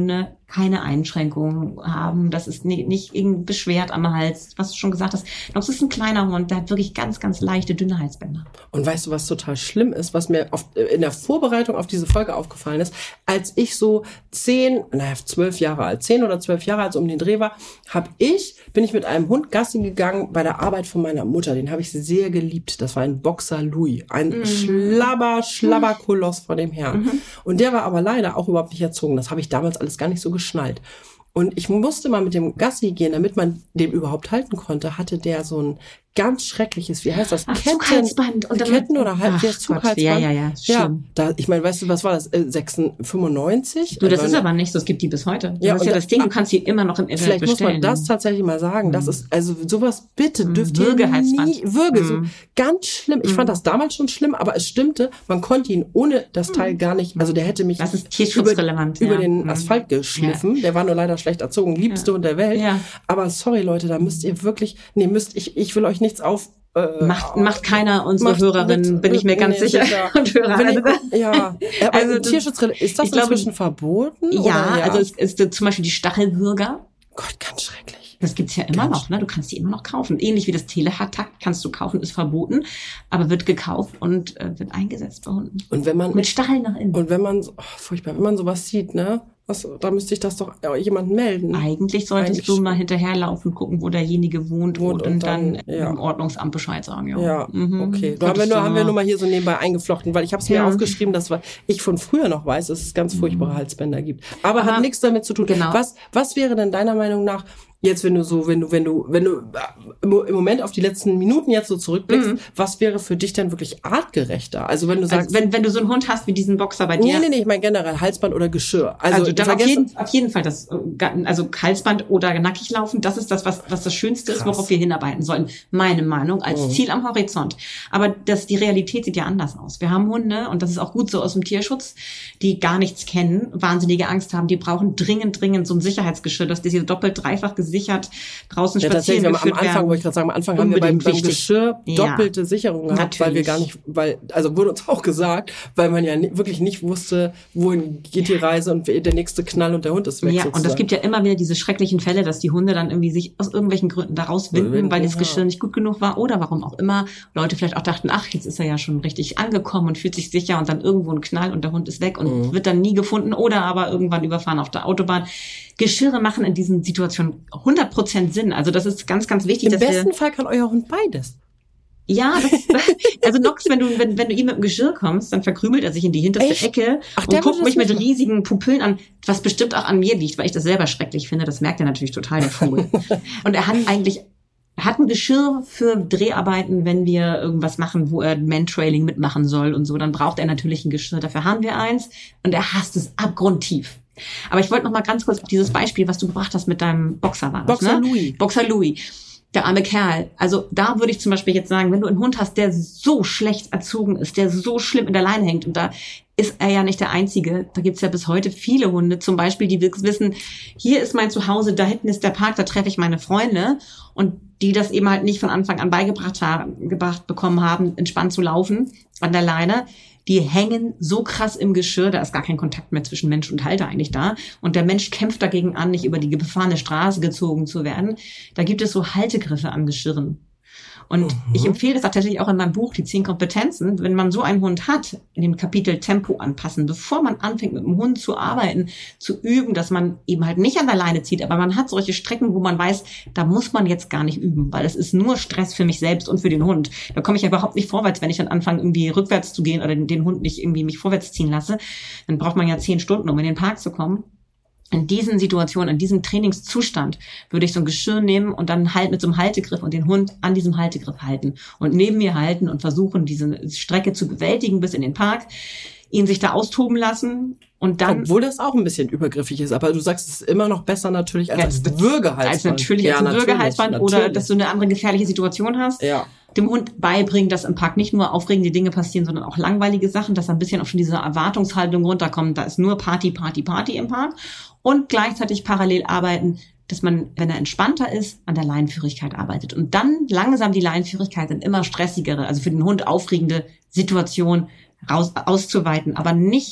keine Einschränkungen haben, das ist nicht, nicht irgendwie beschwert am Hals, was du schon gesagt hast. Das ist ein kleiner Hund, der hat wirklich ganz, ganz leichte, dünne Halsbänder. Und weißt du, was total schlimm ist, was mir auf, in der Vorbereitung auf diese Folge aufgefallen ist? Als ich so zehn, naja, zwölf Jahre alt, zehn oder zwölf Jahre alt, so um den Dreh war, hab ich, bin ich mit einem Hund Gassi gegangen bei der Arbeit von meiner Mutter. Den habe ich sehr geliebt. Das war ein Boxer Louis. Ein mm. Schlabber, Schlabberkoloss von dem Herrn. Mm-hmm. Und der war aber leider auch überhaupt nicht erzogen. Das habe ich damals alles gar nicht so geschnallt. Und ich musste mal mit dem Gassi gehen, damit man den überhaupt halten konnte, hatte der so ein ganz schreckliches, wie heißt das? Ach, Ketten, Zughalsband. Und Ketten oder halb, wie heißt Zughalsband? Ja, ja, ja. Ja, da, ich meine, weißt du, was war das? Äh, fünfundneunzig? Du, das also, ist aber nicht so, es gibt die bis heute. Das ja, ist ja das Ding, du kannst die immer noch im Internet vielleicht bestellen. Vielleicht muss man das tatsächlich mal sagen. Das ist, also sowas bitte dürft ihr Würgehalsband. nie, Würge, so Mm. ganz schlimm. Ich mm. fand das damals schon schlimm, aber es stimmte, man konnte ihn ohne das Teil gar nicht, also der hätte mich das ist tierschutzrelevant, über, ja. über den mm. Asphalt geschliffen. Ja. Der war nur leider schlecht erzogen, liebste ja. Hund der Welt. Ja. Aber sorry Leute, da müsst ihr wirklich, nee, müsst, ich, ich will euch nichts auf, Äh, macht, macht keiner unserer Hörerinnen, bin ich mir ganz nee, sicher. sicher. Und Hörer. Also, ja, aber also Tierschutz, ist das inzwischen glaube, verboten? Ja, oder? ja, also es ist zum Beispiel die Stachelwürger. Gott, ganz schrecklich. Das gibt's ja immer ganz noch, ne? Du kannst die immer noch kaufen. Ähnlich wie das Telehack kannst du kaufen, ist verboten, aber wird gekauft und äh, wird eingesetzt bei Hunden. Und wenn man mit Stacheln nach innen. Und wenn man, oh, furchtbar, wenn man sowas sieht, ne? Was, da müsste ich das doch jemanden melden. Eigentlich solltest Eigentlich du mal hinterherlaufen, gucken, wo derjenige wohnt, wohnt und, und dann, dann ja. im Ordnungsamt Bescheid sagen. Ja, ja mhm. okay. Da haben wir, nur, haben wir nur mal hier so nebenbei eingeflochten, weil ich habe es mir ja. aufgeschrieben, dass ich von früher noch weiß, dass es ganz furchtbare mhm. Halsbänder gibt. Aber, Aber hat nichts damit zu tun. Genau. Was, was wäre denn deiner Meinung nach jetzt, wenn du so, wenn du, wenn du, wenn du im Moment auf die letzten Minuten jetzt so zurückblickst, mhm. was wäre für dich denn wirklich artgerechter? Also wenn du sagst, also wenn, wenn du so einen Hund hast wie diesen Boxer bei dir. Nee, nee, nee, ich meine generell Halsband oder Geschirr. Also, also dann auf jeden, auf jeden Fall das, also Halsband oder nackig laufen, das ist das, was, was das Schönste Krass. ist, worauf wir hinarbeiten sollen. Meine Meinung als mhm. Ziel am Horizont. Aber das, die Realität sieht ja anders aus. Wir haben Hunde, und das ist auch gut so aus dem Tierschutz, die gar nichts kennen, wahnsinnige Angst haben, die brauchen dringend, dringend so ein Sicherheitsgeschirr, dass die sie doppelt, dreifach gesichert draußen ja, spazieren geführt am Anfang, werden. Wollte ich gerade sagen, am Anfang Unbedingt haben wir beim, beim Geschirr doppelte ja, Sicherung gehabt, natürlich. weil wir gar nicht, weil, also wurde uns auch gesagt, weil man ja nie, wirklich nicht wusste, wohin geht die Reise und der nächste Knall und der Hund ist weg. Ja, sozusagen. Und es gibt ja immer wieder diese schrecklichen Fälle, dass die Hunde dann irgendwie sich aus irgendwelchen Gründen da rauswinden, weil das Geschirr nicht gut genug war oder warum auch immer. Leute vielleicht auch dachten, ach, jetzt ist er ja schon richtig angekommen und fühlt sich sicher und dann irgendwo ein Knall und der Hund ist weg und mhm. wird dann nie gefunden oder aber irgendwann überfahren auf der Autobahn. Geschirre machen in diesen Situationen hundert Prozent Sinn. Also das ist ganz, ganz wichtig. Im dass besten wir, Fall kann euer Hund beides. Ja, das, also Nox, wenn du, wenn, wenn du ihm mit dem Geschirr kommst, dann verkrümelt er sich in die hinterste Echt? Ecke Ach, und guckt mich mit riesigen Pupillen an, was bestimmt auch an mir liegt, weil ich das selber schrecklich finde. Das merkt er natürlich total, der Vogel. Und er hat eigentlich, er hat ein Geschirr für Dreharbeiten, wenn wir irgendwas machen, wo er Mantrailing mitmachen soll und so, dann braucht er natürlich ein Geschirr. Dafür haben wir eins und er hasst es abgrundtief. Aber ich wollte noch mal ganz kurz auf dieses Beispiel, was du gebracht hast mit deinem Boxer war das, Boxer ne? Louis. Boxer Louis. Der arme Kerl. Also da würde ich zum Beispiel jetzt sagen, wenn du einen Hund hast, der so schlecht erzogen ist, der so schlimm in der Leine hängt, und da ist er ja nicht der Einzige. Da gibt's ja bis heute viele Hunde, zum Beispiel, die wissen, hier ist mein Zuhause, da hinten ist der Park, da treffe ich meine Freunde, und die das eben halt nicht von Anfang an beigebracht haben, gebracht bekommen haben, entspannt zu laufen an der Leine. Die hängen so krass im Geschirr, da ist gar kein Kontakt mehr zwischen Mensch und Halter eigentlich da. Und der Mensch kämpft dagegen an, nicht über die befahrene Straße gezogen zu werden. Da gibt es so Haltegriffe an Geschirren. Und mhm. ich empfehle das tatsächlich auch in meinem Buch, die zehn Kompetenzen. Wenn man so einen Hund hat, in dem Kapitel Tempo anpassen, bevor man anfängt mit dem Hund zu arbeiten, zu üben, dass man eben halt nicht an der Leine zieht, aber man hat solche Strecken, wo man weiß, da muss man jetzt gar nicht üben, weil es ist nur Stress für mich selbst und für den Hund. Da komme ich ja überhaupt nicht vorwärts, wenn ich dann anfange, irgendwie rückwärts zu gehen oder den Hund nicht irgendwie mich vorwärts ziehen lasse. Dann braucht man ja zehn Stunden, um in den Park zu kommen. In diesen Situationen, in diesem Trainingszustand würde ich so ein Geschirr nehmen und dann halt mit so einem Haltegriff und den Hund an diesem Haltegriff halten und neben mir halten und versuchen, diese Strecke zu bewältigen bis in den Park, ihn sich da austoben lassen und dann... Obwohl das auch ein bisschen übergriffig ist, aber du sagst, es ist immer noch besser natürlich als, ja, als Würgehalsband. Als natürlich ja, als ein Würgehalsband oder dass du eine andere gefährliche Situation hast. Ja. Dem Hund beibringen, dass im Park nicht nur aufregende Dinge passieren, sondern auch langweilige Sachen, dass er ein bisschen auch schon diese Erwartungshaltung runterkommt. Da ist nur Party, Party, Party im Park. Und gleichzeitig parallel arbeiten, dass man, wenn er entspannter ist, an der Leinenführigkeit arbeitet. Und dann langsam die Leinenführigkeit in immer stressigere, also für den Hund aufregende Situation raus, auszuweiten, aber nicht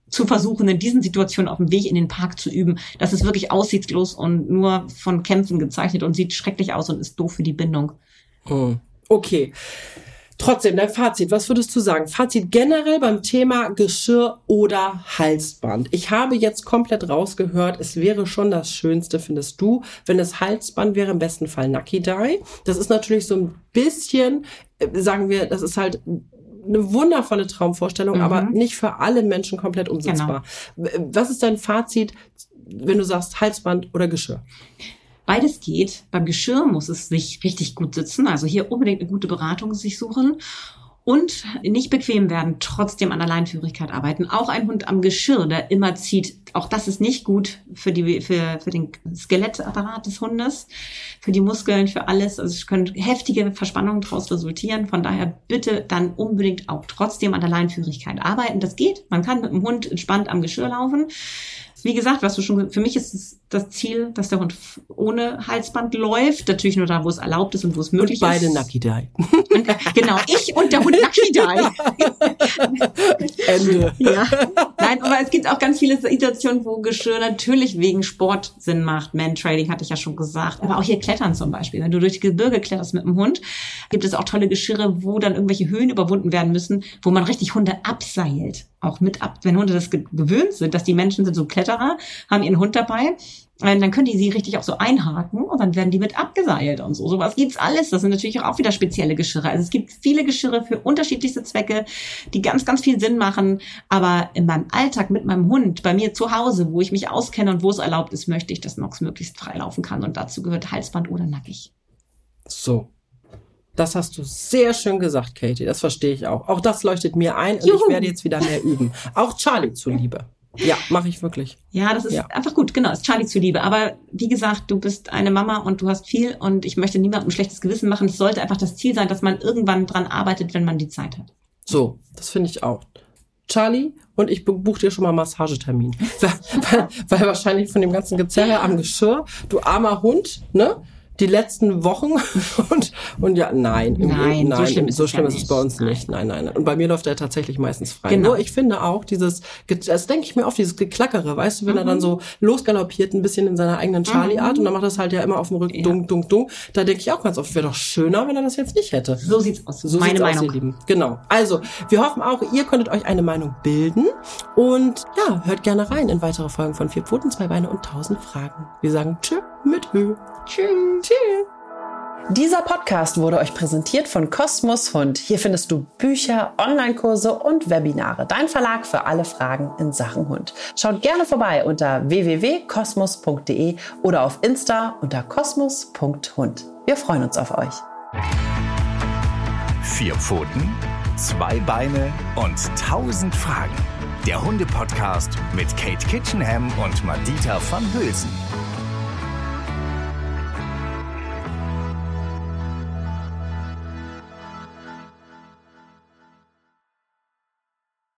zu versuchen, in diesen Situationen auf dem Weg in den Park zu üben. Das ist wirklich aussichtslos und nur von Kämpfen gezeichnet und sieht schrecklich aus und ist doof für die Bindung. Hm. Okay. Trotzdem, dein Fazit, was würdest du sagen? Fazit generell beim Thema Geschirr oder Halsband. Ich habe jetzt komplett rausgehört, es wäre schon das Schönste, findest du, wenn es Halsband wäre, im besten Fall Nucky Dye. Das ist natürlich so ein bisschen, sagen wir, das ist halt eine wundervolle Traumvorstellung, mhm. aber nicht für alle Menschen komplett umsetzbar. Genau. Was ist dein Fazit, wenn du sagst Halsband oder Geschirr? Beides geht. Beim Geschirr muss es sich richtig gut sitzen. Also hier unbedingt eine gute Beratung sich suchen. Und nicht bequem werden, trotzdem an der Leinführigkeit arbeiten. Auch ein Hund am Geschirr, der immer zieht, auch das ist nicht gut für die für für den Skelettapparat des Hundes, für die Muskeln, für alles. Also es können heftige Verspannungen daraus resultieren. Von daher bitte dann unbedingt auch trotzdem an der Leinführigkeit arbeiten. Das geht. Man kann mit dem Hund entspannt am Geschirr laufen. Wie gesagt, was du schon, für mich ist es das Ziel, dass der Hund ohne Halsband läuft. Natürlich nur da, wo es erlaubt ist und wo es möglich und beide ist. Nucky Dye. Genau, ich und der Hund Nucky Dye. Ende. Ja. Nein, aber es gibt auch ganz viele Situationen, wo Geschirr natürlich wegen Sport Sinn macht. Mantrailing hatte ich ja schon gesagt. Aber auch hier Klettern zum Beispiel. Wenn du durch die Gebirge kletterst mit dem Hund, gibt es auch tolle Geschirre, wo dann irgendwelche Höhen überwunden werden müssen, wo man richtig Hunde abseilt. Auch mit ab, wenn Hunde das ge- gewöhnt sind, dass die Menschen sind so Kletterer, haben ihren Hund dabei, dann können die sie richtig auch so einhaken und dann werden die mit abgeseilt und so. Sowas gibt's alles. Das sind natürlich auch wieder spezielle Geschirre. Also es gibt viele Geschirre für unterschiedlichste Zwecke, die ganz, ganz viel Sinn machen. Aber in meinem Alltag mit meinem Hund, bei mir zu Hause, wo ich mich auskenne und wo es erlaubt ist, möchte ich, dass Nox möglichst frei laufen kann. Und dazu gehört Halsband oder nackig. So. Das hast du sehr schön gesagt, Katie. Das verstehe ich auch. Auch das leuchtet mir ein und Juhu. Ich werde jetzt wieder mehr üben. Auch Charlie zuliebe. Ja, mache ich wirklich. Ja, das ist ja. einfach gut. Genau, ist Charlie zuliebe. Aber wie gesagt, du bist eine Mama und du hast viel und ich möchte niemandem ein schlechtes Gewissen machen. Es sollte einfach das Ziel sein, dass man irgendwann dran arbeitet, wenn man die Zeit hat. So, das finde ich auch. Charlie, und ich buche dir schon mal einen Massagetermin. weil, weil wahrscheinlich von dem ganzen Gezerre am Geschirr, du armer Hund, ne? Die letzten Wochen und und ja, nein. Nein, nein so schlimm ist so es schlimm ja ist es nicht. bei uns Nein. nicht. Nein, nein, nein. Und bei mir läuft er tatsächlich meistens frei. Genau. Nur ich finde auch dieses, das denke ich mir oft, dieses Geklackere, weißt du, wenn Mhm. er dann so losgaloppiert ein bisschen in seiner eigenen Charlie-Art und dann macht das halt ja immer auf dem Rücken, Ja. dung, dung, dung. Da denke ich auch ganz oft, wäre doch schöner, wenn er das jetzt nicht hätte. So sieht's aus. So Meine sieht's Meinung. aus, ihr Lieben. Genau. Also, wir hoffen auch, ihr könntet euch eine Meinung bilden. Und ja, hört gerne rein in weitere Folgen von Vier Pfoten, Zwei Beine und Tausend Fragen. Wir sagen Tschö mit Ö. Tschüss. Tschüss. Dieser Podcast wurde euch präsentiert von Kosmos Hund. Hier findest du Bücher, Online-Kurse und Webinare. Dein Verlag für alle Fragen in Sachen Hund. Schaut gerne vorbei unter w w w punkt kosmos punkt d e oder auf Insta unter kosmos punkt hund. Wir freuen uns auf euch. Vier Pfoten, zwei Beine und tausend Fragen. Der Hunde-Podcast mit Kate Kitchenham und Madita van Hülsen.